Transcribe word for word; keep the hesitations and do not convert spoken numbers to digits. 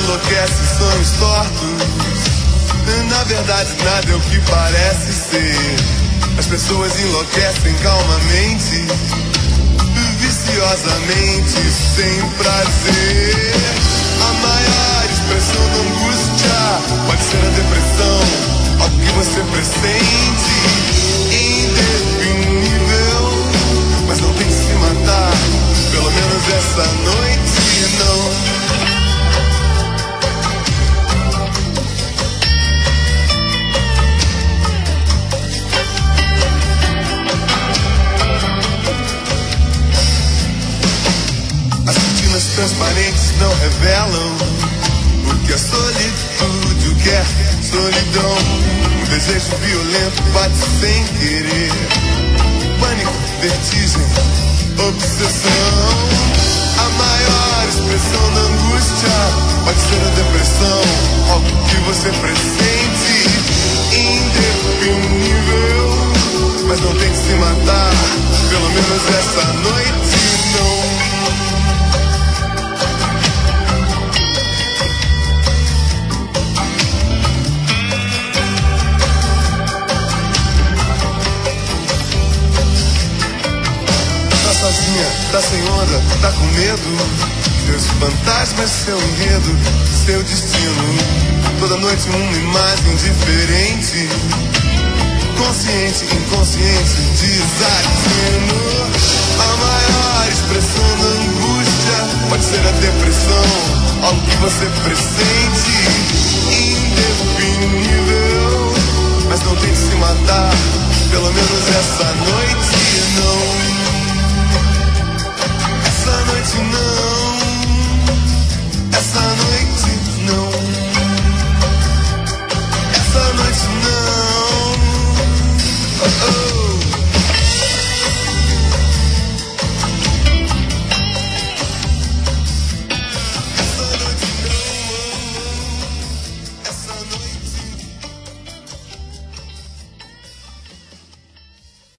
enlouquece, sonhos tortos. Na verdade nada é o que parece ser. As pessoas enlouquecem calmamente, viciosamente, sem prazer. A maior expressão da angústia pode ser a depressão, algo que você pressente, indefinível, mas não tem que se matar, pelo menos essa noite não. Transparentes não revelam o que é solitude, o que é solidão. Um desejo violento bate sem querer. Pânico, vertigem, obsessão. A maior expressão da angústia pode ser a depressão, algo que você pressente, indefinível, mas não tem que se matar, pelo menos essa noite não. Tá sem onda, tá com medo. Seus fantasmas, seu enredo, seu destino. Toda noite uma imagem diferente. Consciente, inconsciente, desatino. A maior expressão da angústia pode ser a depressão, algo que você pressente, indefinível, mas não tem que se matar, pelo menos essa noite não. Essa noite não, essa noite não, essa noite não, oh, oh.